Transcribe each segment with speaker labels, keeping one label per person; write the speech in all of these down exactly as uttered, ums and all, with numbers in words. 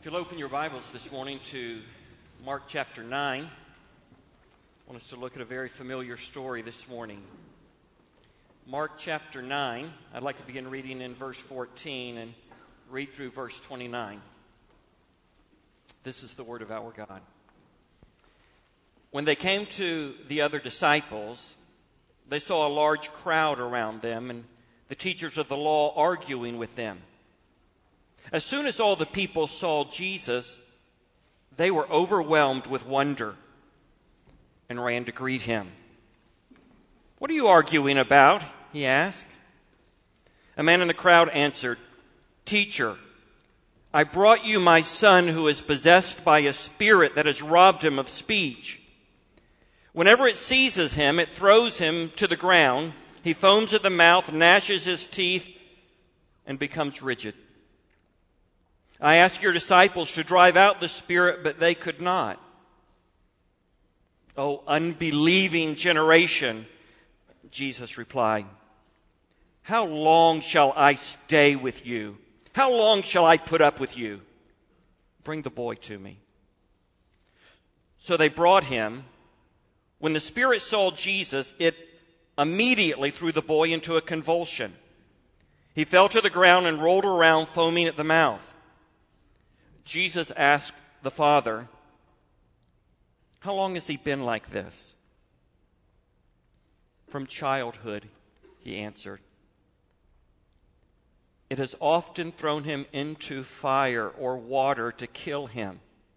Speaker 1: If you'll open your Bibles this morning to Mark chapter nine, I want us to look at a very familiar story this morning. Mark chapter nine, I'd like to begin reading in verse fourteen and read through verse twenty-nine. This is the word of our God. When they came to the other disciples, they saw a large crowd around them and the teachers of the law arguing with them. As soon as all the people saw Jesus, they were overwhelmed with wonder and ran to greet him. "What are you arguing about?" he asked. A man in the crowd answered, "Teacher, I brought you my son who is possessed by a spirit that has robbed him of speech. Whenever it seizes him, it throws him to the ground. He foams at the mouth, gnashes his teeth, and becomes rigid. I asked your disciples to drive out the spirit, but they could not." "O unbelieving generation," Jesus replied, "how long shall I stay with you? How long shall I put up with you? Bring the boy to me." So they brought him. When the spirit saw Jesus, it immediately threw the boy into a convulsion. He fell to the ground and rolled around, foaming at the mouth. Jesus asked the father, "How long has he been like this?" "From childhood," he answered. "It has often thrown him into fire or water to kill him.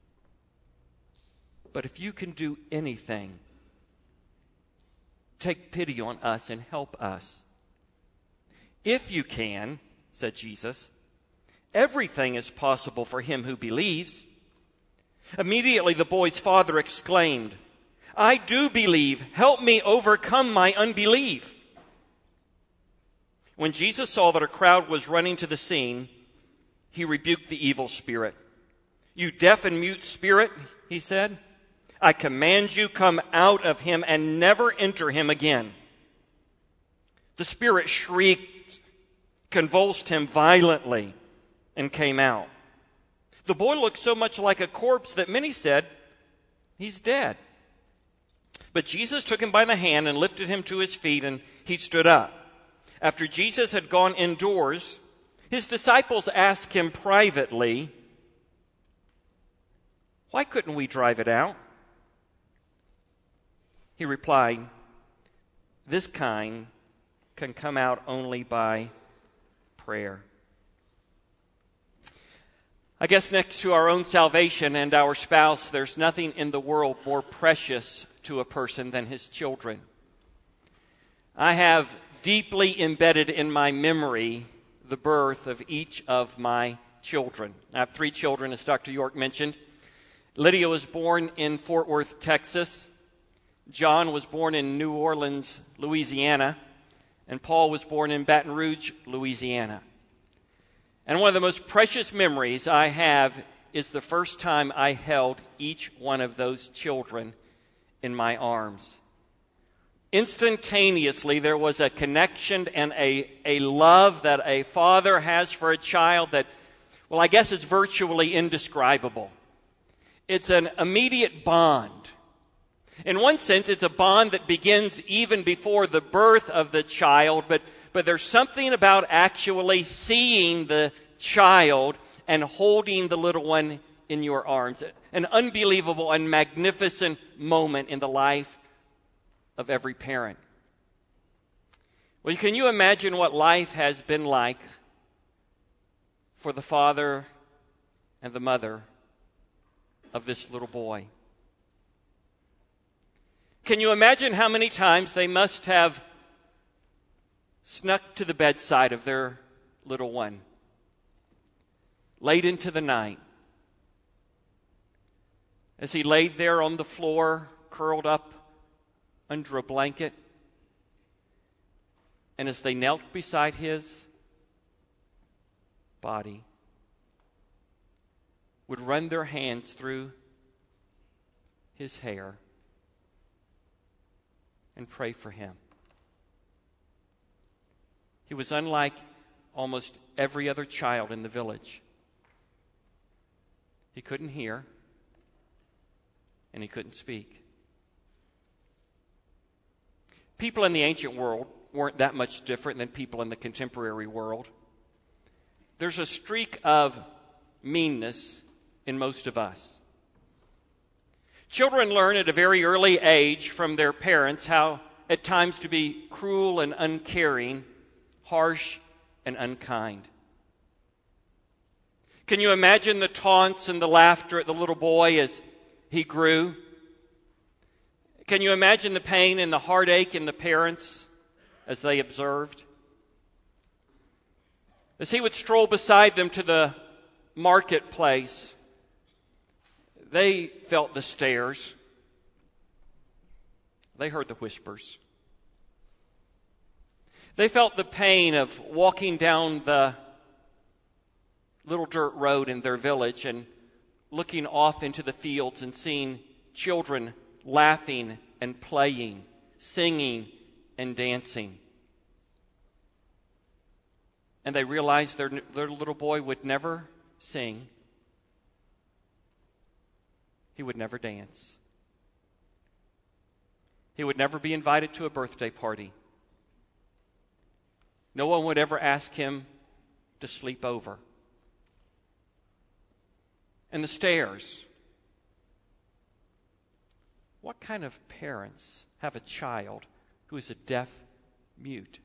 Speaker 1: But if you can do anything, take pity on us and help us." "If you can," said Jesus, "everything is possible for him who believes." Immediately the boy's father exclaimed, "I do believe. Help me overcome my unbelief." When Jesus saw that a crowd was running to the scene, he rebuked the evil spirit. "You deaf and mute spirit," he said, "I command you, come out of him and never enter him again." The spirit shrieked, convulsed him violently, and came out. The boy looked so much like a corpse that many said, "He's dead." But Jesus took him by the hand and lifted him to his feet, and he stood up. After Jesus had gone indoors, his disciples asked him privately, "Why couldn't we drive it out?" He replied, "This kind can come out only by prayer." I guess next to our own salvation and our spouse, there's nothing in the world more precious to a person than his children. I have deeply embedded in my memory the birth of each of my children. I have three children, as Doctor York mentioned. Lydia was born in Fort Worth, Texas. John was born in New Orleans, Louisiana. And Paul was born in Baton Rouge, Louisiana. And one of the most precious memories I have is the first time I held each one of those children in my arms. Instantaneously, there was a connection and a, a love that a father has for a child that, well, I guess it's virtually indescribable. It's an immediate bond. In one sense, it's a bond that begins even before the birth of the child, but But there's something about actually seeing the child and holding the little one in your arms. An unbelievable and magnificent moment in the life of every parent. Well, can you imagine what life has been like for the father and the mother of this little boy? Can you imagine how many times they must have snuck to the bedside of their little one, late into the night, as he laid there on the floor, curled up under a blanket, and as they knelt beside his body, would run their hands through his hair and pray for him. He was unlike almost every other child in the village. He couldn't hear, and he couldn't speak. People in the ancient world weren't that much different than people in the contemporary world. There's a streak of meanness in most of us. Children learn at a very early age from their parents how at times to be cruel and uncaring, harsh and unkind. Can you imagine the taunts and the laughter at the little boy as he grew? Can you imagine the pain and the heartache in the parents as they observed? As he would stroll beside them to the marketplace, they felt the stares. They heard the whispers. They felt the pain of walking down the little dirt road in their village and looking off into the fields and seeing children laughing and playing, singing and dancing. And they realized their, their little boy would never sing. He would never dance. He would never be invited to a birthday party. No one would ever ask him to sleep over. And the stares. What kind of parents have a child who is a deaf mute?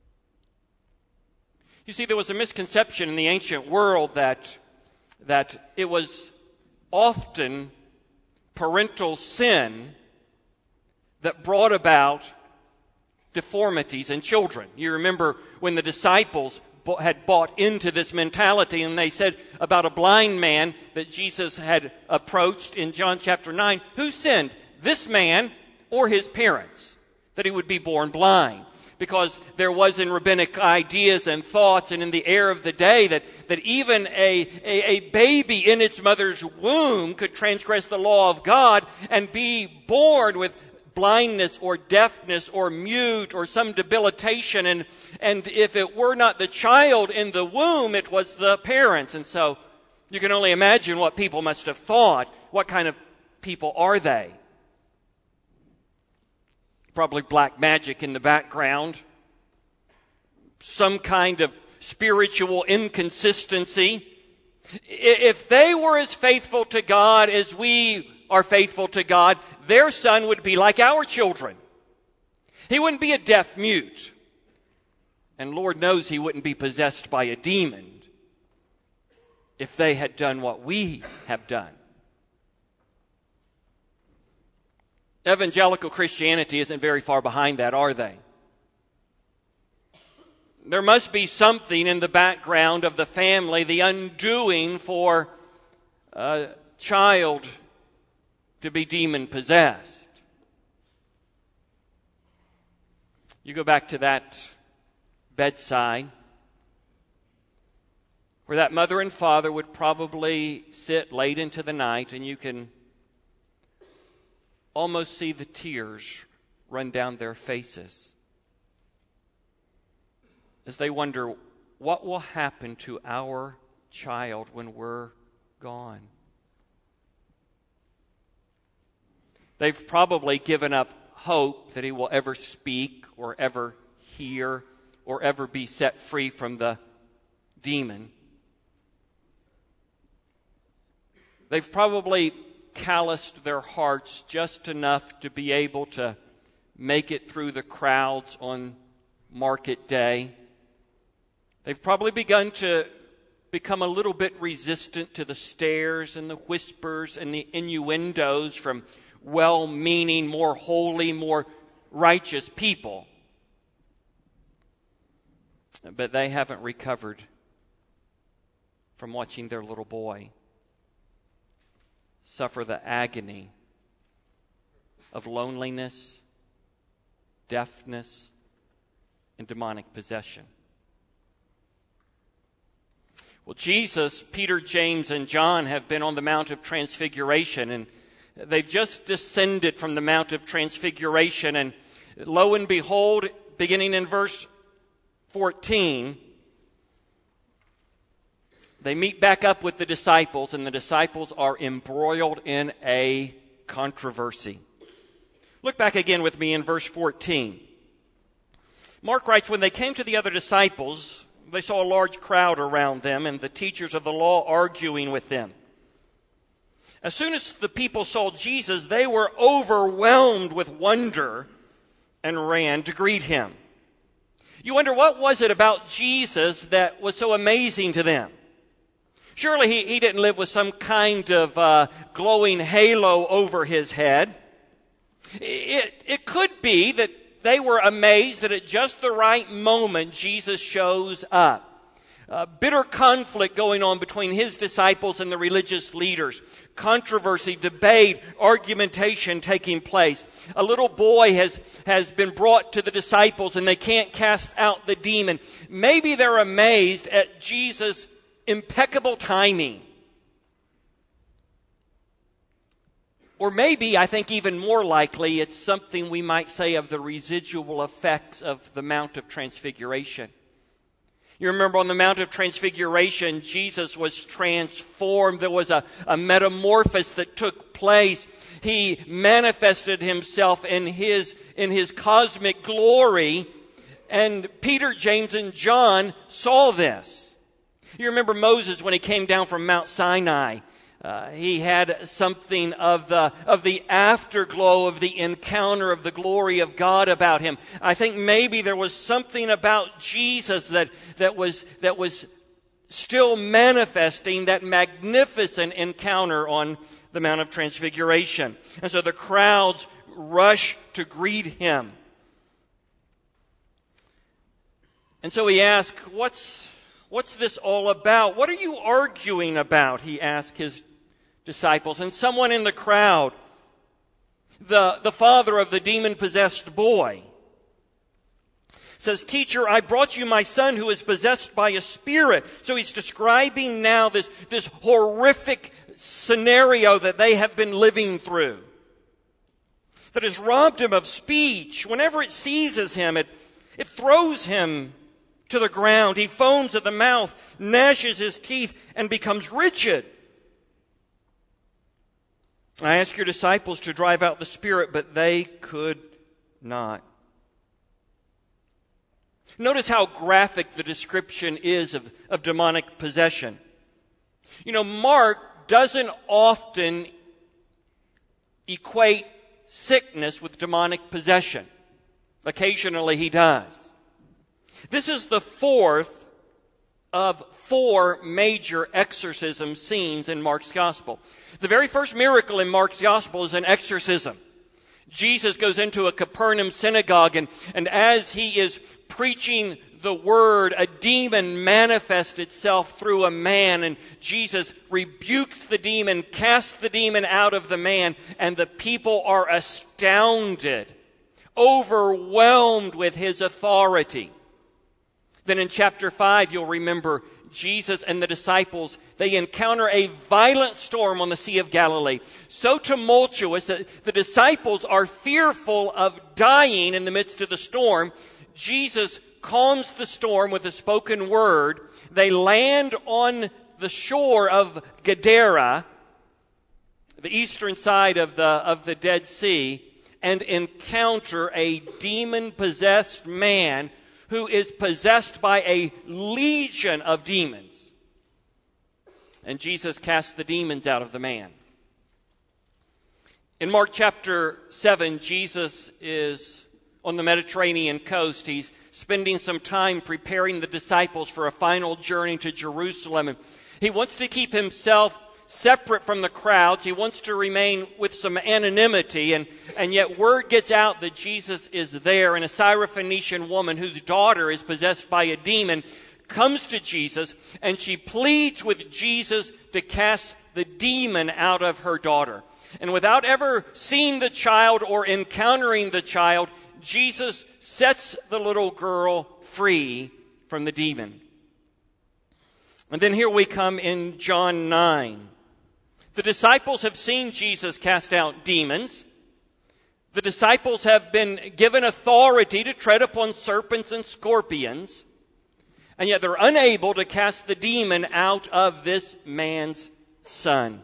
Speaker 1: You see, there was a misconception in the ancient world that, that it was often parental sin that brought about deformities in children. You remember when the disciples had bought into this mentality, and they said about a blind man that Jesus had approached in John chapter nine, who sinned, this man or his parents, that he would be born blind? Because there was in rabbinic ideas and thoughts and in the air of the day that, that even a, a, a baby in its mother's womb could transgress the law of God and be born with blindness or deafness or mute or some debilitation. And, and if it were not the child in the womb, it was the parents. And so you can only imagine what people must have thought. What kind of people are they? Probably black magic in the background. Some kind of spiritual inconsistency. If they were as faithful to God as we are faithful to God, their son would be like our children. He wouldn't be a deaf mute. And Lord knows he wouldn't be possessed by a demon if they had done what we have done. Evangelical Christianity isn't very far behind that, are they? There must be something in the background of the family, the undoing for a child to be demon-possessed. You go back to that bedside where that mother and father would probably sit late into the night, and you can almost see the tears run down their faces as they wonder, what will happen to our child when we're gone? They've probably given up hope that he will ever speak or ever hear or ever be set free from the demon. They've probably calloused their hearts just enough to be able to make it through the crowds on market day. They've probably begun to become a little bit resistant to the stares and the whispers and the innuendos from well-meaning, more holy, more righteous people. But they haven't recovered from watching their little boy suffer the agony of loneliness, deafness, and demonic possession. Well, Jesus, Peter, James, and John have been on the Mount of Transfiguration, and they've just descended from the Mount of Transfiguration, and lo and behold, beginning in verse fourteen, they meet back up with the disciples, and the disciples are embroiled in a controversy. Look back again with me in verse fourteen. Mark writes, when they came to the other disciples, they saw a large crowd around them and the teachers of the law arguing with them. As soon as the people saw Jesus, they were overwhelmed with wonder and ran to greet him. You wonder, what was it about Jesus that was so amazing to them? Surely he, he didn't live with some kind of uh, glowing halo over his head. It, it could be that they were amazed that at just the right moment Jesus shows up. Uh, bitter conflict going on between his disciples and the religious leaders. Controversy, debate, argumentation taking place. A little boy has, has been brought to the disciples and they can't cast out the demon. Maybe they're amazed at Jesus' impeccable timing. Or maybe, I think even more likely, it's something we might say of the residual effects of the Mount of Transfiguration. You remember on the Mount of Transfiguration, Jesus was transformed. There was a, a metamorphosis that took place. He manifested himself in his, in his cosmic glory. And Peter, James, and John saw this. You remember Moses when he came down from Mount Sinai. Uh, he had something of the of the afterglow of the encounter of the glory of God about him. I think maybe there was something about Jesus that that was that was still manifesting that magnificent encounter on the Mount of Transfiguration. And so the crowds rush to greet him. And so he asked, "What's what's this all about? What are you arguing about?" He asked his disciples. And someone in the crowd, the, the father of the demon-possessed boy, says, "Teacher, I brought you my son who is possessed by a spirit." So he's describing now this, this horrific scenario that they have been living through, that has robbed him of speech. Whenever it seizes him, it, it throws him to the ground. He foams at the mouth, gnashes his teeth, and becomes rigid. I asked your disciples to drive out the spirit, but they could not. Notice how graphic the description is of, of demonic possession. You know, Mark doesn't often equate sickness with demonic possession. Occasionally he does. This is the fourth of four major exorcism scenes in Mark's gospel. The very first miracle in Mark's gospel is an exorcism. Jesus goes into a Capernaum synagogue, and, and as he is preaching the word, a demon manifests itself through a man, and Jesus rebukes the demon, casts the demon out of the man, and the people are astounded, overwhelmed with his authority. Then in chapter five, you'll remember Jesus and the disciples, they encounter a violent storm on the Sea of Galilee, so tumultuous that the disciples are fearful of dying in the midst of the storm. Jesus calms the storm with a spoken word. They land on the shore of Gadara, the eastern side of the, of the Dead Sea, and encounter a demon-possessed man who is possessed by a legion of demons. And Jesus casts the demons out of the man. In Mark chapter seven, Jesus is on the Mediterranean coast. He's spending some time preparing the disciples for a final journey to Jerusalem. And he wants to keep himself separate from the crowds. He wants to remain with some anonymity, and, and yet word gets out that Jesus is there, and a Syrophoenician woman whose daughter is possessed by a demon comes to Jesus, and she pleads with Jesus to cast the demon out of her daughter. And without ever seeing the child or encountering the child, Jesus sets the little girl free from the demon. And then here we come in John nine. The disciples have seen Jesus cast out demons. The disciples have been given authority to tread upon serpents and scorpions. And yet they're unable to cast the demon out of this man's son.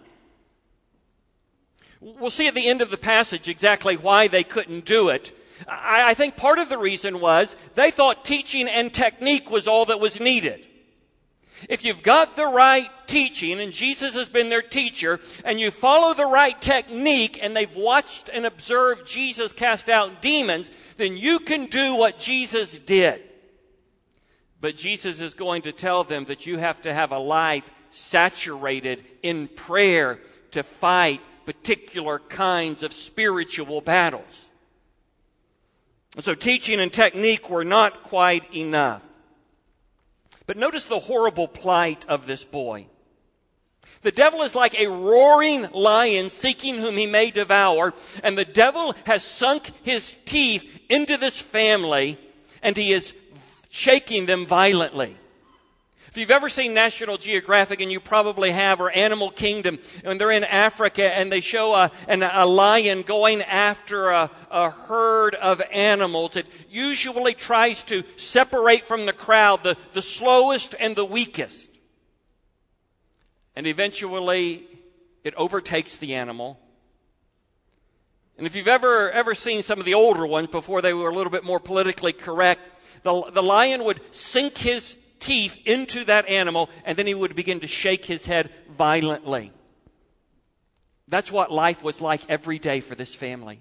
Speaker 1: We'll see at the end of the passage exactly why they couldn't do it. I, I think part of the reason was they thought teaching and technique was all that was needed. If you've got the right teaching, and Jesus has been their teacher, and you follow the right technique, and they've watched and observed Jesus cast out demons, then you can do what Jesus did. But Jesus is going to tell them that you have to have a life saturated in prayer to fight particular kinds of spiritual battles. And so teaching and technique were not quite enough. But notice the horrible plight of this boy. The devil is like a roaring lion seeking whom he may devour, and the devil has sunk his teeth into this family, and he is shaking them violently. If you've ever seen National Geographic, and you probably have, or Animal Kingdom, and they're in Africa and they show a, an, a lion going after a, a herd of animals, it usually tries to separate from the crowd the, the slowest and the weakest. And eventually it overtakes the animal. And if you've ever, ever seen some of the older ones before they were a little bit more politically correct, the, the lion would sink his teeth into that animal, and then he would begin to shake his head violently. That's what life was like every day for this family.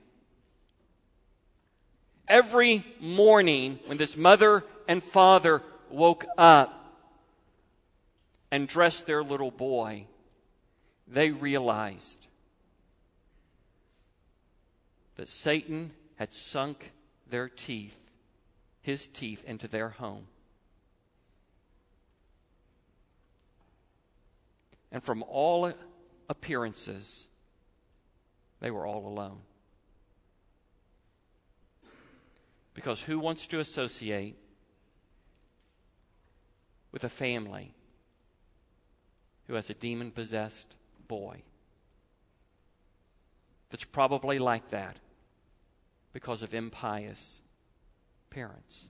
Speaker 1: Every morning when this mother and father woke up and dressed their little boy, they realized that Satan had sunk their teeth, his teeth, into their home. And from all appearances, they were all alone. Because who wants to associate with a family who has a demon-possessed boy that's probably like that because of impious parents?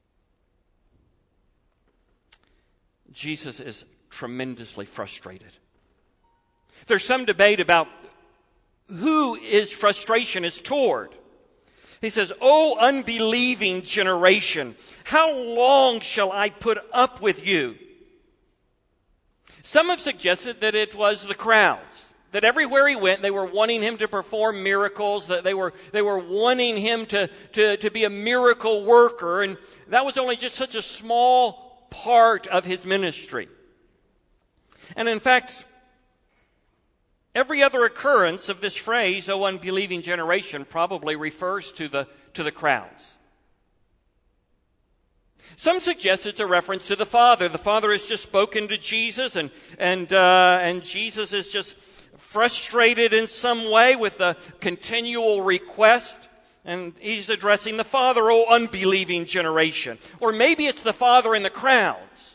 Speaker 1: Jesus is tremendously frustrated. There's some debate about who his frustration is toward. He says, "O unbelieving generation, how long shall I put up with you?" Some have suggested that it was the crowds, that everywhere he went, they were wanting him to perform miracles, that they were they were wanting him to, to, to be a miracle worker, and that was only just such a small part of his ministry. And in fact, every other occurrence of this phrase, "O unbelieving generation," probably refers to the to the crowds. Some suggest it's a reference to the Father. The Father has just spoken to Jesus, and and uh, and Jesus is just frustrated in some way with the continual request, and he's addressing the Father, "O unbelieving generation." Or maybe it's the Father in the crowds.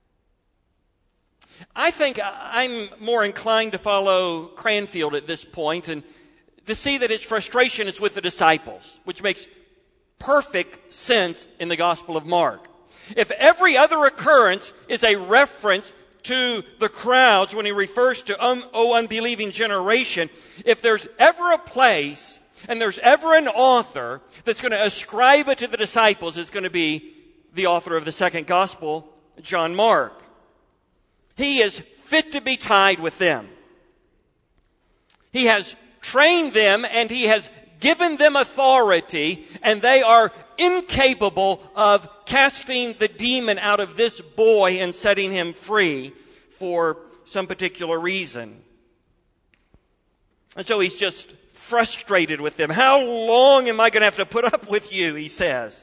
Speaker 1: I think I'm more inclined to follow Cranfield at this point and to see that his frustration is with the disciples, which makes perfect sense in the Gospel of Mark. If every other occurrence is a reference to the crowds when he refers to, um, "O unbelieving generation," if there's ever a place and there's ever an author that's going to ascribe it to the disciples, it's going to be the author of the second Gospel, John Mark. He is fit to be tied with them. He has trained them and he has given them authority, and they are incapable of casting the demon out of this boy and setting him free for some particular reason. And so he's just frustrated with them. "How long am I going to have to put up with you?" he says.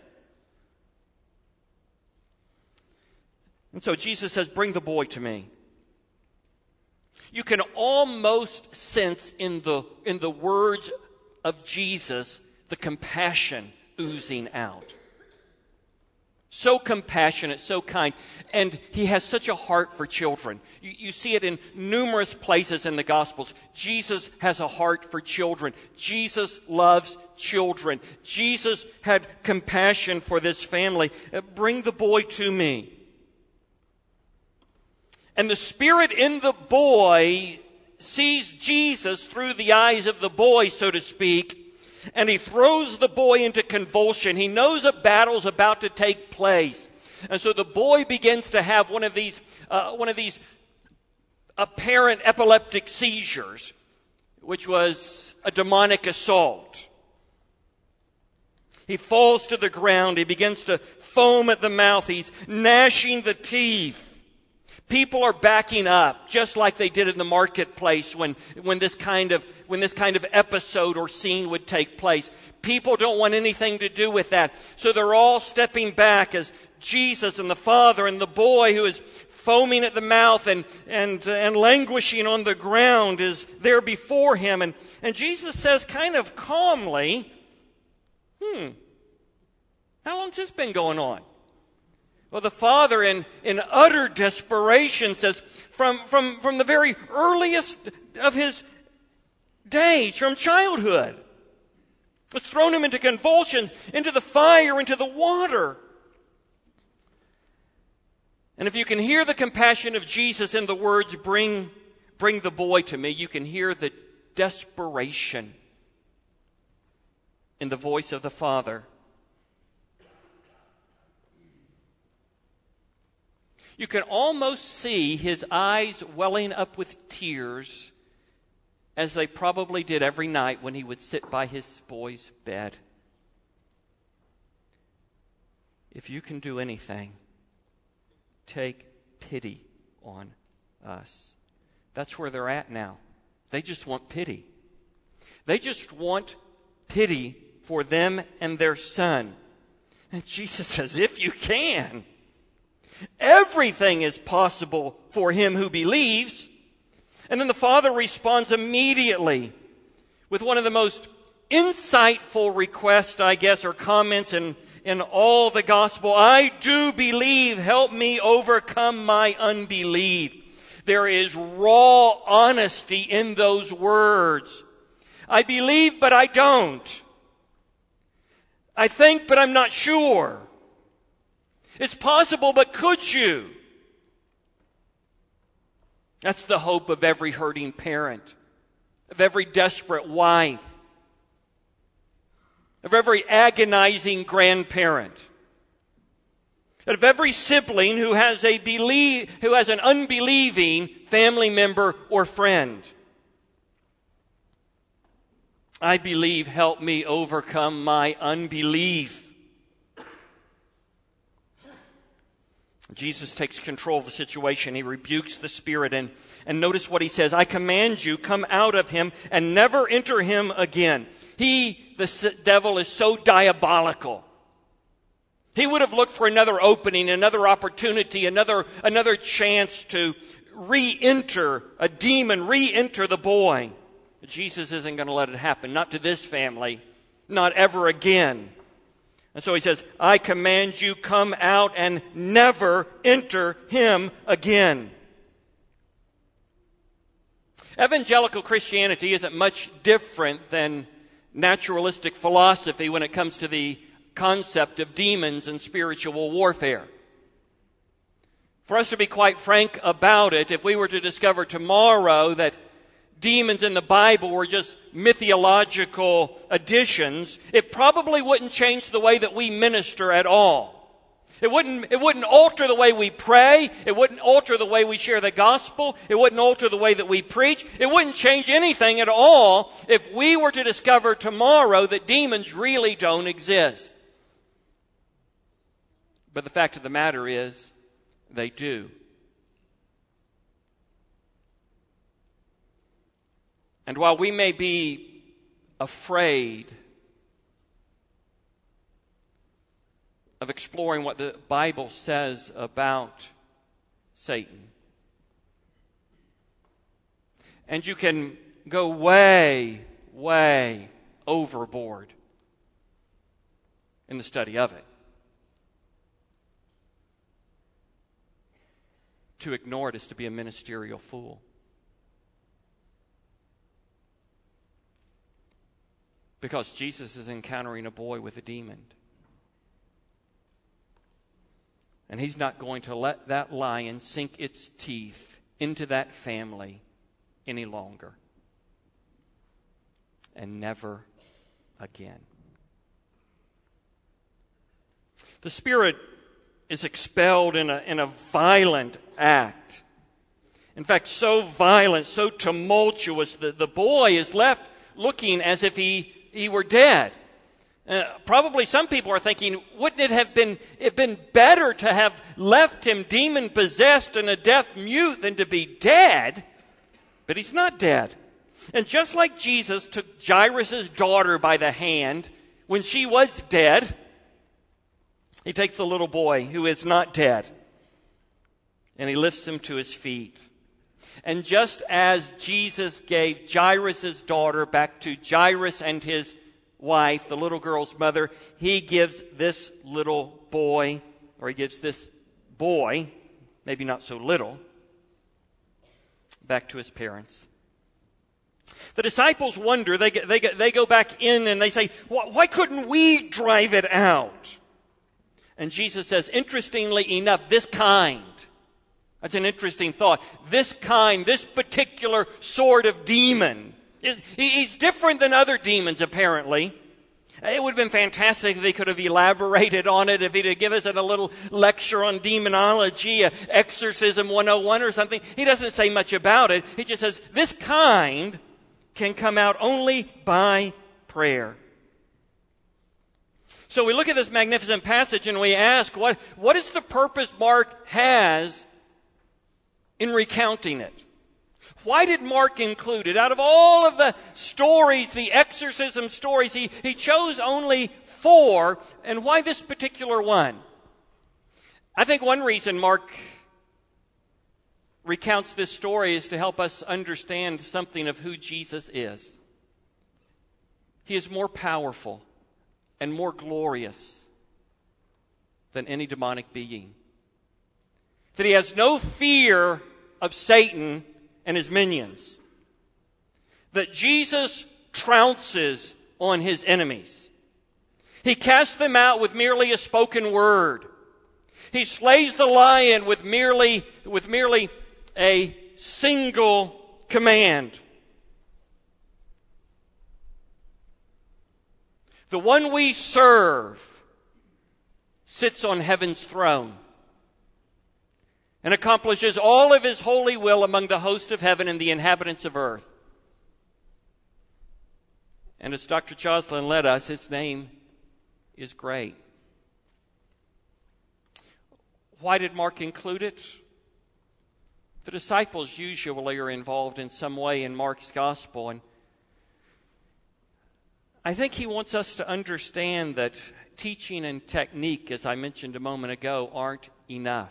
Speaker 1: And so Jesus says, "Bring the boy to me." You can almost sense in the in the words of Jesus the compassion oozing out. So compassionate, so kind. And he has such a heart for children. You, you see it in numerous places in the Gospels. Jesus has a heart for children. Jesus loves children. Jesus had compassion for this family. "Bring the boy to me." And the spirit in the boy sees Jesus through the eyes of the boy, so to speak, and he throws the boy into convulsion. He knows a battle's about to take place. And so the boy begins to have one of these, uh, one of these apparent epileptic seizures, which was a demonic assault. He falls to the ground. He begins to foam at the mouth. He's gnashing the teeth. People are backing up, just like they did in the marketplace when, when this kind of when this kind of episode or scene would take place. People don't want anything to do with that. So they're all stepping back as Jesus and the father and the boy, who is foaming at the mouth and and, uh, and languishing on the ground, is there before him. And, and Jesus says kind of calmly, hmm, how long's this been going on? Well, the father, in, in utter desperation, says, from, from, from the very earliest of his days, from childhood, it's thrown him into convulsions, into the fire, into the water. And if you can hear the compassion of Jesus in the words, bring, bring the boy to me, you can hear the desperation in the voice of the father. You can almost see his eyes welling up with tears, as they probably did every night when he would sit by his boy's bed. If you can do anything, take pity on us. That's where they're at now. They just want pity. They just want pity for them and their son. And Jesus says, if you can. Everything is possible for him who believes. And then the father responds immediately with one of the most insightful requests, I guess, or comments in, in all the gospel. I do believe. Help me overcome my unbelief. There is raw honesty in those words. I believe, but I don't. I think, but I'm not sure. It's possible, but could you? That's the hope of every hurting parent, of every desperate wife, of every agonizing grandparent, of every sibling who has a believe, who has an unbelieving family member or friend. I believe, help me overcome my unbelief. Jesus takes control of the situation. He rebukes the spirit. And, and notice what he says. I command you, come out of him and never enter him again. He, the devil, is so diabolical. He would have looked for another opening, another opportunity, another, another chance to re-enter, a demon re-enter the boy. But Jesus isn't going to let it happen. Not to this family. Not ever again. And so he says, I command you, come out and never enter him again. Evangelical Christianity isn't much different than naturalistic philosophy when it comes to the concept of demons and spiritual warfare. For us to be quite frank about it, if we were to discover tomorrow that demons in the Bible were just mythological additions, it probably wouldn't change the way that we minister at all. It wouldn't, it wouldn't alter the way we pray. It wouldn't alter the way we share the gospel. It wouldn't alter the way that we preach. It wouldn't change anything at all if we were to discover tomorrow that demons really don't exist. But the fact of the matter is, they do. And while we may be afraid of exploring what the Bible says about Satan, and you can go way, way overboard in the study of it, to ignore it is to be a ministerial fool. Because Jesus is encountering a boy with a demon. And he's not going to let that lion sink its teeth into that family any longer. And never again. The spirit is expelled in a, in a violent act. In fact, so violent, so tumultuous that the boy is left looking as if he, he were dead. Uh, probably some people are thinking, wouldn't it have been, it been better to have left him demon-possessed and a deaf mute than to be dead? But he's not dead. And just like Jesus took Jairus' daughter by the hand when she was dead, he takes the little boy who is not dead and he lifts him to his feet. And just as Jesus gave Jairus' daughter back to Jairus and his wife, the little girl's mother, he gives this little boy, or he gives this boy, maybe not so little, back to his parents. The disciples wonder, they, they, they go back in and they say, why couldn't we drive it out? And Jesus says, interestingly enough, this kind, that's an interesting thought, this kind, this particular sort of demon, is he's different than other demons apparently. It would have been fantastic if they could have elaborated on it, if he'd have given us a little lecture on demonology, uh, Exorcism one oh one or something. He doesn't say much about it. He just says, this kind can come out only by prayer. So we look at this magnificent passage and we ask, what, what is the purpose Mark has in recounting it? Why did Mark include it? Out of all of the stories, the exorcism stories, he, he chose only four. And why this particular one? I think one reason Mark recounts this story is to help us understand something of who Jesus is. He is more powerful and more glorious than any demonic being. That he has no fear of Satan and his minions. That Jesus trounces on his enemies. He casts them out with merely a spoken word. He slays the lion with merely, with merely a single command. The one we serve sits on heaven's throne and accomplishes all of his holy will among the host of heaven and the inhabitants of earth. And as Doctor Joslin led us, his name is great. Why did Mark include it? The disciples usually are involved in some way in Mark's gospel, and I think he wants us to understand that teaching and technique, as I mentioned a moment ago, aren't enough.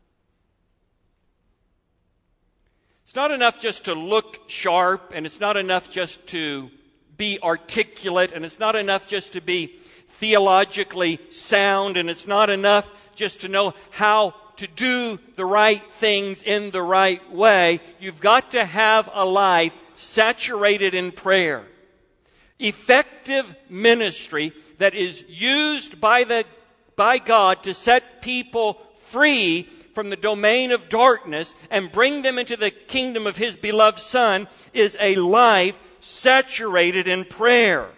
Speaker 1: It's not enough just to look sharp, and it's not enough just to be articulate, and it's not enough just to be theologically sound, and it's not enough just to know how to do the right things in the right way. You've got to have a life saturated in prayer. Effective ministry that is used by the by God to set people free from the domain of darkness and bring them into the kingdom of his beloved Son is a life saturated in prayer.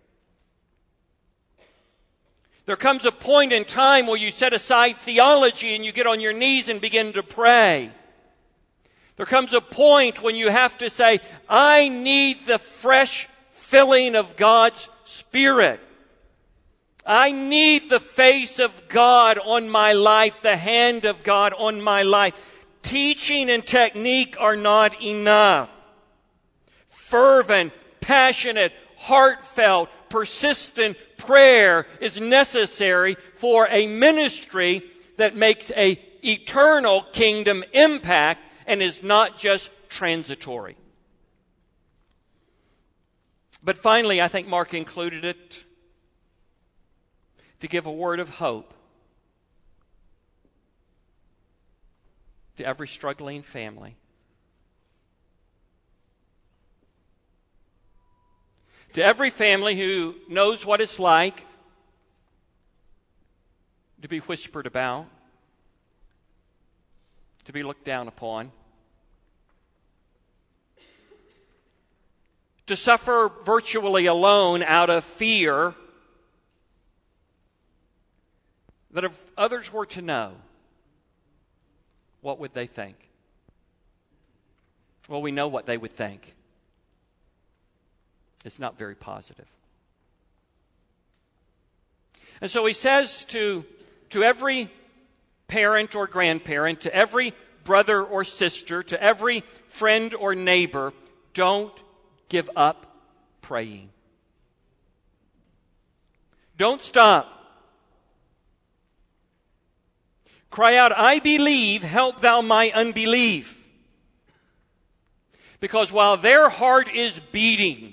Speaker 1: There comes a point in time where you set aside theology and you get on your knees and begin to pray. There comes a point when you have to say, I need the fresh filling of God's Spirit. I need the face of God on my life, the hand of God on my life. Teaching and technique are not enough. Fervent, passionate, heartfelt, persistent prayer is necessary for a ministry that makes an eternal kingdom impact and is not just transitory. But finally, I think Mark included it to give a word of hope to every struggling family. To every family who knows what it's like to be whispered about. to be looked down upon, to suffer virtually alone out of fear that if others were to know, what would they think? Well, we know what they would think. It's not very positive. And so he says to, to every parent or grandparent, to every brother or sister, to every friend or neighbor, don't give up praying. Don't stop. Cry out, I believe, help thou my unbelief. Because while their heart is beating,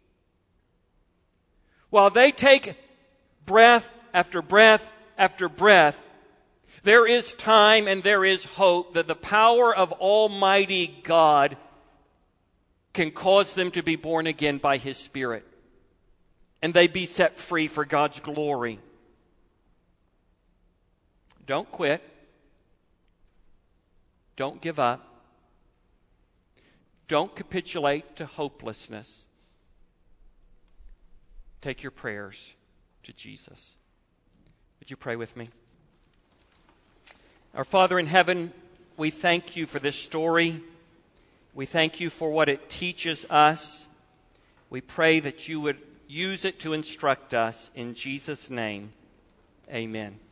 Speaker 1: while they take breath after breath after breath, there is time and there is hope that the power of Almighty God can cause them to be born again by His Spirit, and they be set free for God's glory. Don't quit. Don't give up. Don't capitulate to hopelessness. Take your prayers to Jesus. Would you pray with me? Our Father in heaven, we thank you for this story. We thank you for what it teaches us. We pray that you would use it to instruct us. In Jesus' name, amen.